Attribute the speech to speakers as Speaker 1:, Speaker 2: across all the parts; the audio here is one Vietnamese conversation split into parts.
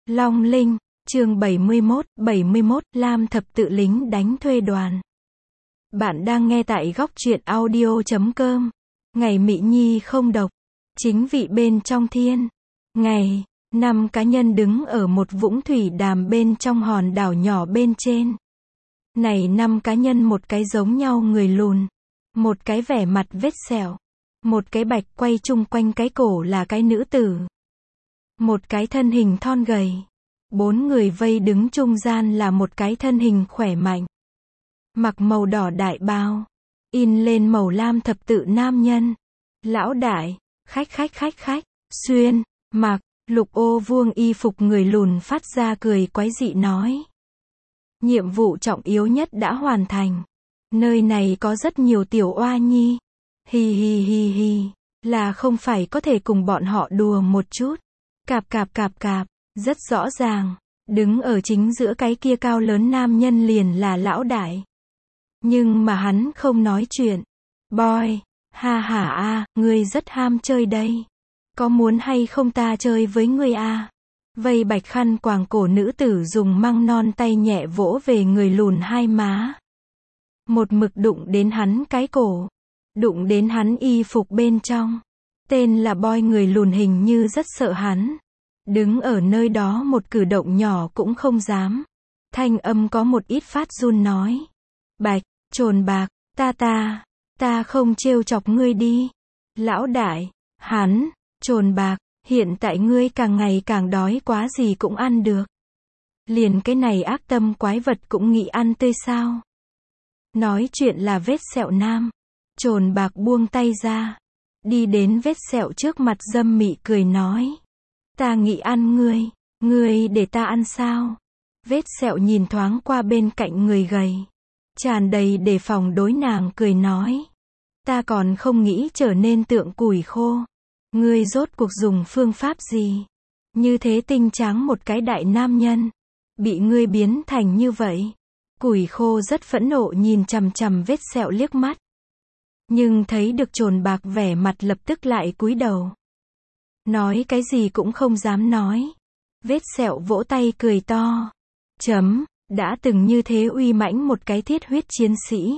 Speaker 1: Long Linh, chương 71, Lam thập tự lính đánh thuê đoàn. Bạn đang nghe tại góc truyện audio.com. Ngày Mị Nhi không độc. Chính vị bên trong thiên. Ngày, 5 cá nhân đứng ở một vũng thủy đàm bên trong hòn đảo nhỏ bên trên. Này 5 cá nhân, một cái giống nhau người lùn, một cái vẻ mặt vết sẹo, một cái bạch quay chung quanh cái cổ là cái nữ tử, một cái thân hình thon gầy. 4 người vây đứng trung gian là một cái thân hình khỏe mạnh, mặc màu đỏ đại bào, in lên màu lam thập tự nam nhân. Lão đại, khách, xuyên, mặc, lục ô vuông y phục người lùn phát ra cười quái dị nói. Nhiệm vụ trọng yếu nhất đã hoàn thành. Nơi này có rất nhiều tiểu oa nhi. Hi, là không phải có thể cùng bọn họ đùa một chút. Cạp, rất rõ ràng, đứng ở chính giữa cái kia cao lớn nam nhân liền là lão đại. Nhưng mà hắn không nói chuyện. Boy, ngươi rất ham chơi đây. Có muốn hay không ta chơi với ngươi à? Vây bạch khăn quàng cổ nữ tử dùng măng non tay nhẹ vỗ về người lùn hai má. Một mực đụng đến hắn cái cổ, đụng đến hắn y phục bên trong. Tên là Boy, người lùn hình như rất sợ hắn. Đứng ở nơi đó một cử động nhỏ cũng không dám. Thanh âm có một ít phát run nói. Bạch, trồn bạc, ta không trêu chọc ngươi đi. Lão đại, hắn, trồn bạc, hiện tại ngươi càng ngày càng đói quá, gì cũng ăn được. Liền cái này ác tâm quái vật cũng nghĩ ăn tươi sao? Nói chuyện là vết sẹo nam. Trồn bạc buông tay ra, đi đến vết sẹo trước mặt dâm mị cười nói. Ta nghĩ ăn ngươi để ta ăn sao? Vết sẹo nhìn thoáng qua bên cạnh người gầy, tràn đầy đề phòng đối nàng cười nói. Ta còn không nghĩ trở nên tượng củi khô. Ngươi rốt cuộc dùng phương pháp gì? Như thế tinh tráng một cái đại nam nhân, bị ngươi biến thành như vậy. Củi khô rất phẫn nộ nhìn chằm chằm vết sẹo liếc mắt. Nhưng thấy được trồn bạc vẻ mặt lập tức lại cúi đầu. Nói cái gì cũng không dám nói. Vết sẹo vỗ tay cười to. Đã từng như thế uy mãnh một cái thiết huyết chiến sĩ.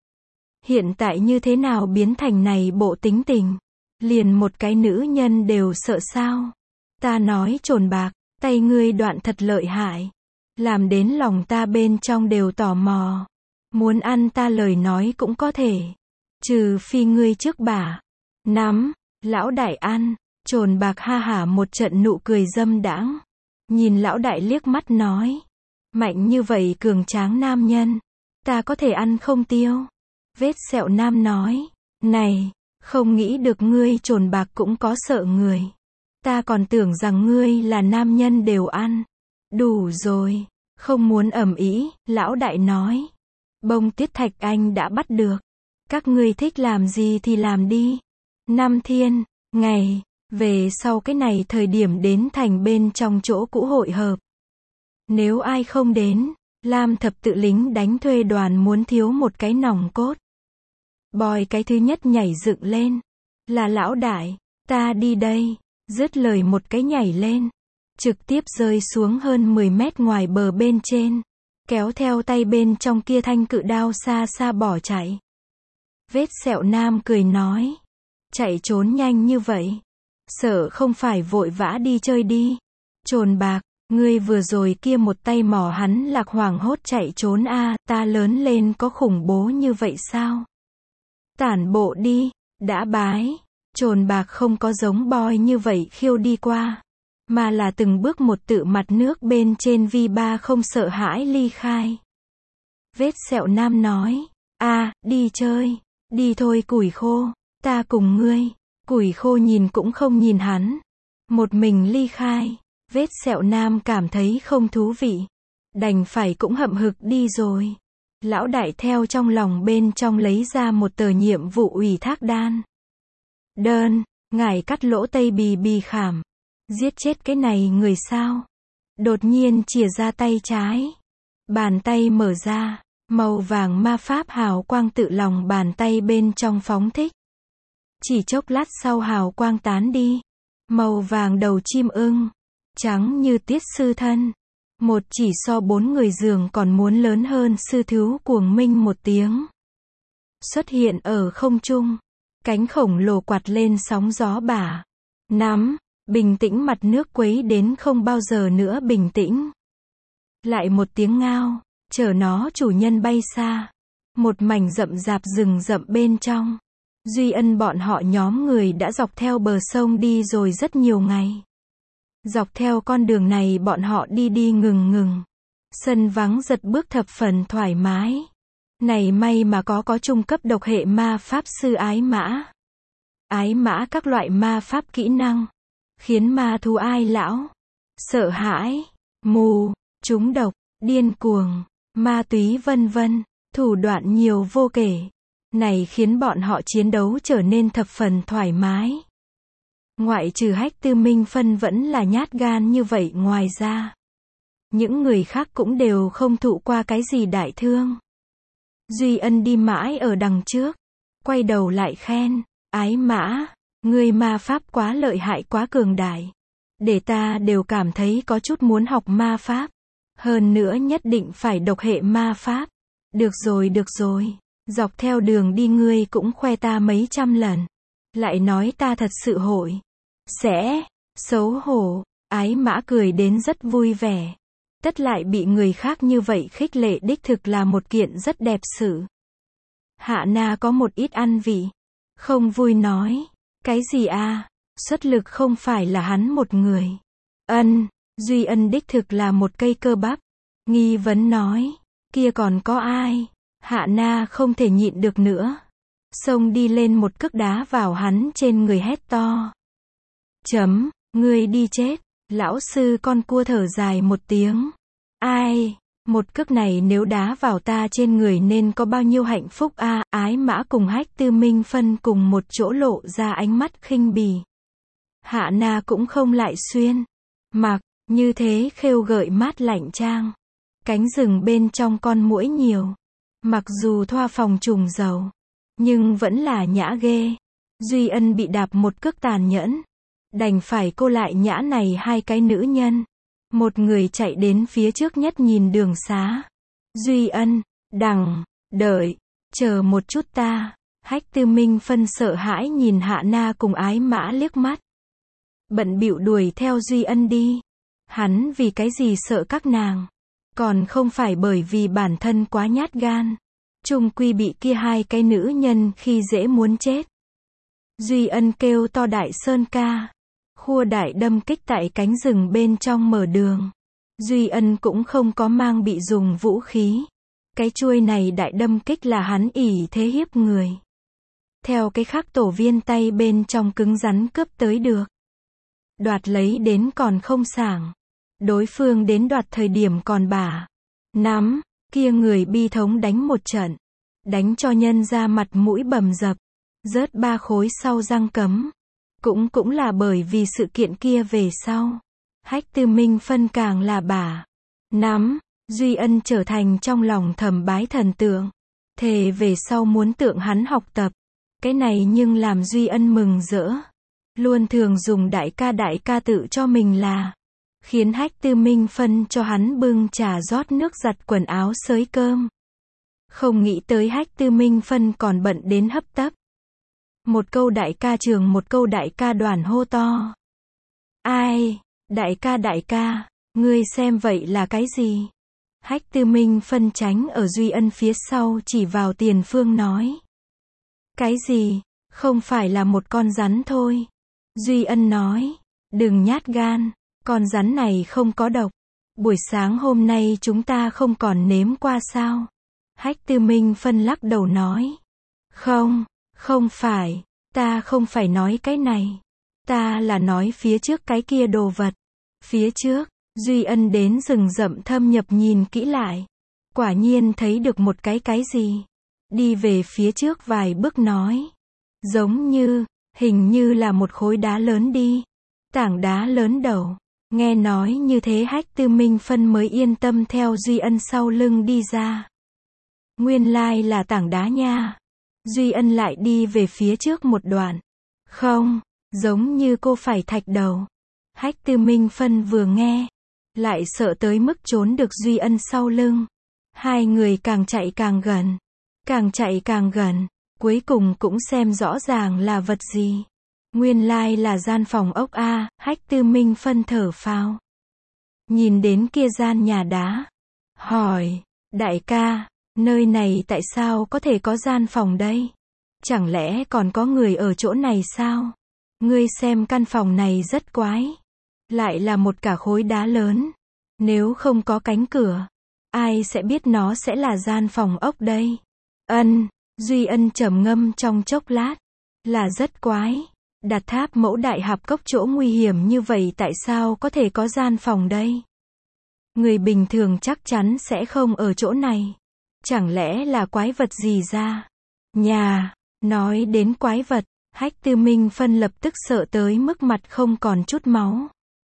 Speaker 1: Hiện tại như thế nào biến thành này bộ tính tình. Liền một cái nữ nhân đều sợ sao. Ta nói trồn bạc, tay ngươi đoạn thật lợi hại. Làm đến lòng ta bên trong đều tò mò. Muốn ăn ta lời nói cũng có thể. Trừ phi ngươi trước bả. Nắm, lão đại ăn. Trồn bạc ha hả một trận nụ cười dâm đãng. Nhìn lão đại liếc mắt nói. Mạnh như vậy cường tráng nam nhân. Ta có thể ăn không tiêu. Vết sẹo nam nói. Này, không nghĩ được ngươi trồn bạc cũng có sợ người. Ta còn tưởng rằng ngươi là nam nhân đều ăn. Đủ rồi, không muốn ầm ĩ, lão đại nói. Bông tiết thạch anh đã bắt được. Các ngươi thích làm gì thì làm đi. 5 thiên, ngày, về sau cái này thời điểm đến thành bên trong chỗ cũ hội hợp. Nếu ai không đến, Lam thập tự lính đánh thuê đoàn muốn thiếu một cái nòng cốt. Boy cái thứ nhất nhảy dựng lên. Là lão đại, ta đi đây. Dứt lời một cái nhảy lên. Trực tiếp rơi xuống hơn 10 mét ngoài bờ bên trên. Kéo theo tay bên trong kia thanh cự đao xa xa bỏ chạy. Vết sẹo nam cười nói. Chạy trốn nhanh như vậy. Sợ không phải vội vã đi chơi đi. Trồn bạc, ngươi vừa rồi kia một tay mò hắn lạc hoảng hốt chạy trốn a. Ta lớn lên có khủng bố như vậy sao? Tản bộ đi, đã bái. Trồn bạc không có giống Boy như vậy khiêu đi qua, mà là từng bước một tự mặt nước bên trên V3 không sợ hãi ly khai. Vết sẹo nam nói. Đi chơi. Đi thôi củi khô. Ta cùng ngươi. Củi khô nhìn cũng không nhìn hắn. Một mình ly khai. Vết sẹo nam cảm thấy không thú vị. Đành phải cũng hậm hực đi rồi. Lão đại theo trong lòng bên trong lấy ra một tờ nhiệm vụ ủy thác đơn. Ngài cắt lỗ tây bì khảm. Giết chết cái này người sao? Đột nhiên chìa ra tay trái. Bàn tay mở ra. Màu vàng ma pháp hào quang tự lòng bàn tay bên trong phóng thích. Chỉ chốc lát sau hào quang tán đi. Màu vàng đầu chim ưng. trắng như tiết sư thân. Một chỉ so 4 người giường còn muốn lớn hơn sư thú cuồng minh một tiếng. Xuất hiện ở không trung. Cánh khổng lồ quạt lên sóng gió bả. Nắm, bình tĩnh mặt nước quấy đến không bao giờ nữa bình tĩnh. Lại một tiếng ngao, chở nó chủ nhân bay xa. Một mảnh rậm rạp rừng rậm bên trong. Duy Ân bọn họ nhóm người đã dọc theo bờ sông đi rồi rất nhiều ngày. Dọc theo con đường này bọn họ đi đi ngừng ngừng. Sân vắng giật bước thập phần thoải mái. Này may mà có trung cấp độc hệ ma pháp sư ái mã. Ái mã các loại ma pháp kỹ năng. Khiến ma thú ai lão. Sợ hãi, mù, trúng độc, điên cuồng, ma túy vân vân. Thủ đoạn nhiều vô kể. Này khiến bọn họ chiến đấu trở nên thập phần thoải mái. Ngoại trừ Hách Tư Minh Phân vẫn là nhát gan như vậy, ngoài ra những người khác cũng đều không thụ qua cái gì đại thương. Duy Ân đi mãi ở đằng trước, quay đầu lại khen, ái mã, ngươi ma pháp quá lợi hại, quá cường đại. Để ta đều cảm thấy có chút muốn học ma pháp. Hơn nữa nhất định phải độc hệ ma pháp. Được rồi. Dọc theo đường đi ngươi cũng khoe ta mấy trăm lần. Lại nói ta thật sự hội. Sẽ. Xấu hổ. Ái mã cười đến rất vui vẻ. Tất lại bị người khác như vậy khích lệ đích thực là một kiện rất đẹp sự. Hạ Na có một ít ăn vị. Không vui nói. Cái gì à? Xuất lực không phải là hắn một người. Duy Ân đích thực là một cây cơ bắp. Nghi vấn nói. Kia còn có ai? Hạ Na không thể nhịn được nữa. Xông đi lên một cước đá vào hắn trên người hét to. Ngươi đi chết. Lão sư con cua thở dài một tiếng. Ai? Một cước này nếu đá vào ta trên người nên có bao nhiêu hạnh phúc a. Ái mã cùng Hách Tư Minh Phân cùng một chỗ lộ ra ánh mắt khinh bỉ. Hạ Na cũng không lại xuyên. Mặc, như thế khêu gợi mát lạnh trang. Cánh rừng bên trong con muỗi nhiều. Mặc dù thoa phòng trùng dầu, nhưng vẫn là nhã ghê. Duy Ân bị đạp một cước tàn nhẫn. Đành phải cô lại nhã này hai cái nữ nhân. Một người chạy đến phía trước nhất nhìn đường xá. Duy Ân, đợi, chờ một chút ta. Hách Tư Minh Phân sợ hãi nhìn Hạ Na cùng ái mã liếc mắt. Bận bịu đuổi theo Duy Ân đi. Hắn vì cái gì sợ các nàng? Còn không phải bởi vì bản thân quá nhát gan. Chung quy bị kia hai cái nữ nhân khi dễ muốn chết. Duy Ân kêu to đại sơn ca. Khua đại đâm kích tại cánh rừng bên trong mở đường. Duy Ân cũng không có mang bị dùng vũ khí. Cái chuôi này đại đâm kích là hắn ỷ thế hiếp người. Theo cái khác tổ viên tay bên trong cứng rắn cướp tới được. Đoạt lấy đến còn không sảng. Đối phương đến đoạt thời điểm còn bả. Nắm, kia người bi thống đánh một trận. Đánh cho nhân ra mặt mũi bầm dập. Rớt 3 khối sau răng cấm. Cũng là bởi vì sự kiện kia về sau. Hách Tư Minh Phân càng là bả. Nắm, Duy Ân trở thành trong lòng thầm bái thần tượng. Thề về sau muốn tượng hắn học tập. Cái này nhưng làm Duy Ân mừng rỡ. Luôn thường dùng đại ca tự cho mình là. Khiến Hách Tư Minh Phân cho hắn bưng trà rót nước giặt quần áo xới cơm. Không nghĩ tới Hách Tư Minh Phân còn bận đến hấp tấp. Một câu đại ca trường, một câu đại ca đoàn hô to. Ai? Đại ca, ngươi xem vậy là cái gì? Hách Tư Minh Phân tránh ở Duy Ân phía sau chỉ vào tiền phương nói. Cái gì? Không phải là một con rắn thôi. Duy Ân nói. Đừng nhát gan. Con rắn này không có độc. Buổi sáng hôm nay chúng ta không còn nếm qua sao? Hách Tư Minh Phân lắc đầu nói. Không phải. Ta không phải nói cái này. Ta là nói phía trước cái kia đồ vật. Phía trước, Duy Ân đến rừng rậm thâm nhập nhìn kỹ lại. Quả nhiên thấy được một cái gì. Đi về phía trước vài bước nói. Giống như, hình như là một khối đá lớn đi. Tảng đá lớn đầu. Nghe nói như thế Hách Tư Minh Phân mới yên tâm theo Duy Ân sau lưng đi ra. Nguyên lai là tảng đá nha. Duy Ân lại đi về phía trước một đoạn. Không, giống như cô phải thạch đầu. Hách Tư Minh Phân vừa nghe, lại sợ tới mức trốn được Duy Ân sau lưng. Hai người càng chạy càng gần, càng chạy càng gần, cuối cùng cũng xem rõ ràng là vật gì. Nguyên lai là gian phòng ốc a, Hách Tư Minh Phân thở phào. Nhìn đến kia gian nhà đá, hỏi, đại ca, nơi này tại sao có thể có gian phòng đây? Chẳng lẽ còn có người ở chỗ này sao? Ngươi xem căn phòng này rất quái. Lại là một cả khối đá lớn. Nếu không có cánh cửa, ai sẽ biết nó sẽ là gian phòng ốc đây? Duy Ân trầm ngâm trong chốc lát. Là rất quái. Đặt Tháp Mẫu Đại Hạp Cốc chỗ nguy hiểm như vậy tại sao có thể có gian phòng đây? Người bình thường chắc chắn sẽ không ở chỗ này. Chẳng lẽ là quái vật gì ra? Nhà, nói đến quái vật, Hách Tư Minh Phân lập tức sợ tới mức mặt không còn chút máu.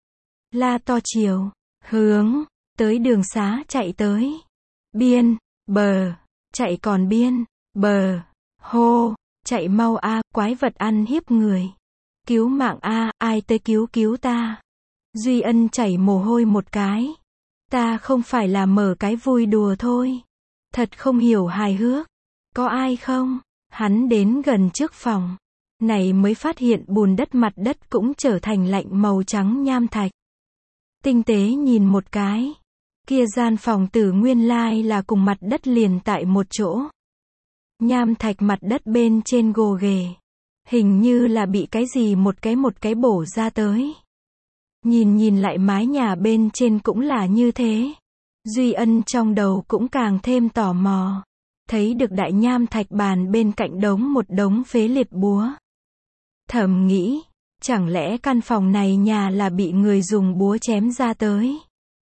Speaker 1: La to chiều, hướng, tới đường xá chạy tới. Biên, bờ, chạy còn biên, bờ, hô, chạy mau a, quái vật ăn hiếp người. Cứu mạng a, ai tới cứu ta. Duy Ân chảy mồ hôi một cái. Ta không phải là mở cái vui đùa thôi. Thật không hiểu hài hước. Có ai không? Hắn đến gần trước phòng. Này mới phát hiện bùn đất mặt đất cũng trở thành lạnh màu trắng nham thạch. Tinh tế nhìn một cái. Kia gian phòng tử nguyên lai là cùng mặt đất liền tại một chỗ. Nham thạch mặt đất bên trên gồ ghề. Hình như là bị cái gì một cái bổ ra tới. Nhìn lại mái nhà bên trên cũng là như thế. Duy Ân trong đầu cũng càng thêm tò mò. Thấy được đại nham thạch bàn bên cạnh một đống phế liệt búa. Thầm nghĩ, chẳng lẽ căn phòng này nhà là bị người dùng búa chém ra tới.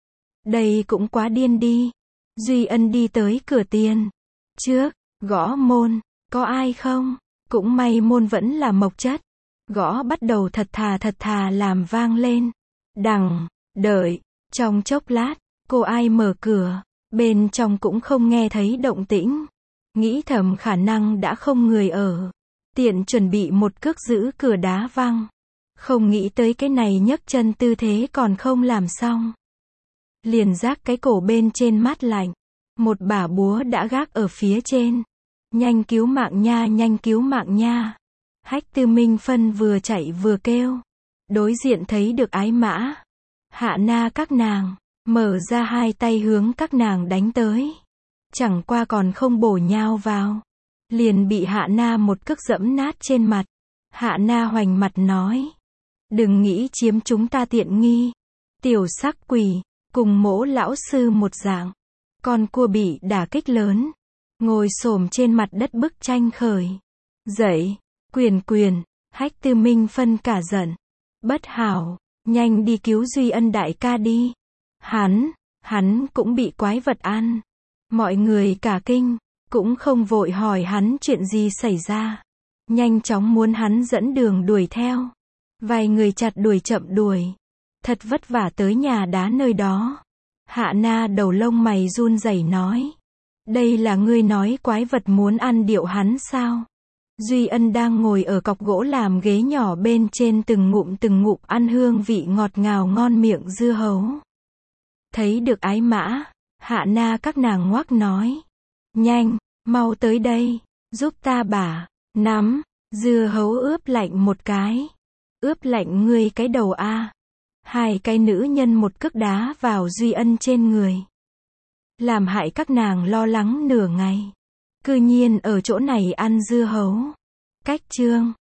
Speaker 1: Đây cũng quá điên đi. Duy Ân đi tới cửa tiền. Trước, gõ môn, có ai không? Cũng may môn vẫn là mộc chất. Gõ bắt đầu thật thà làm vang lên. Đợi, trong chốc lát, cô ai mở cửa, bên trong cũng không nghe thấy động tĩnh. Nghĩ thầm khả năng đã không người ở. Tiện chuẩn bị một cước giữ cửa đá văng. Không nghĩ tới cái này nhấc chân tư thế còn không làm xong. Liền giác cái cổ bên trên mát lạnh. Một bả búa đã gác ở phía trên. Nhanh cứu mạng nha, nhanh cứu mạng nha. Hách Tư Minh Phân vừa chạy vừa kêu. Đối diện thấy được Ái Mã, Hạ Na các nàng, mở ra hai tay hướng các nàng đánh tới. Chẳng qua còn không bổ nhào vào. Liền bị Hạ Na một cước dẫm nát trên mặt. Hạ Na hoành mặt nói. Đừng nghĩ chiếm chúng ta tiện nghi. Tiểu sắc quỷ, cùng Mỗ lão sư một dạng. Con cua bị đả kích lớn. Ngồi xổm trên mặt đất bức tranh khởi. Dậy, quyền, Hách Tư Minh Phân cả giận. Bất hảo, nhanh đi cứu Duy Ân đại ca đi. Hắn cũng bị quái vật ăn. Mọi người cả kinh, cũng không vội hỏi hắn chuyện gì xảy ra. Nhanh chóng muốn hắn dẫn đường đuổi theo. Vài người chặt đuổi chậm đuổi. Thật vất vả tới nhà đá nơi đó. Hạ Na đầu lông mày run rẩy nói. Đây là ngươi nói quái vật muốn ăn điệu hắn sao? Duy Ân đang ngồi ở cọc gỗ làm ghế nhỏ bên trên từng ngụm ăn hương vị ngọt ngào ngon miệng dưa hấu. Thấy được Ái Mã, Hạ Na các nàng ngoác nói. Nhanh, mau tới đây, giúp ta bả, nắm, dưa hấu ướp lạnh một cái. Ướp lạnh ngươi cái đầu a. Hai cái nữ nhân một cước đá vào Duy Ân trên người. Làm hại các nàng lo lắng nửa ngày. Cư nhiên ở chỗ này ăn dưa hấu. Cách chương